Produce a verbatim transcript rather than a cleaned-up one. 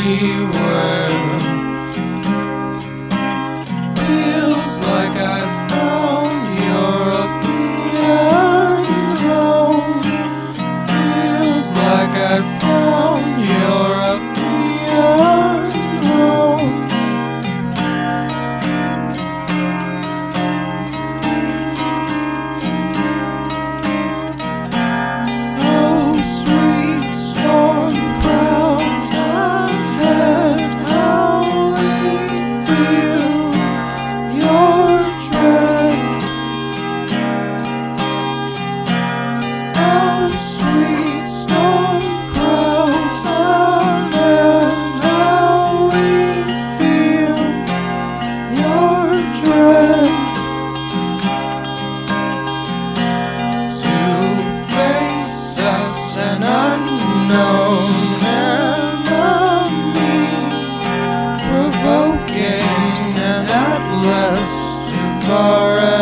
anywhere. Feels like I found European home. Feels like I found European home. Oh, sweet storm clouds ahead, how we feel your dread. Oh, sweet storm clouds ahead, how we feel your dread. To face us an unknown enemy, provoking and at last too far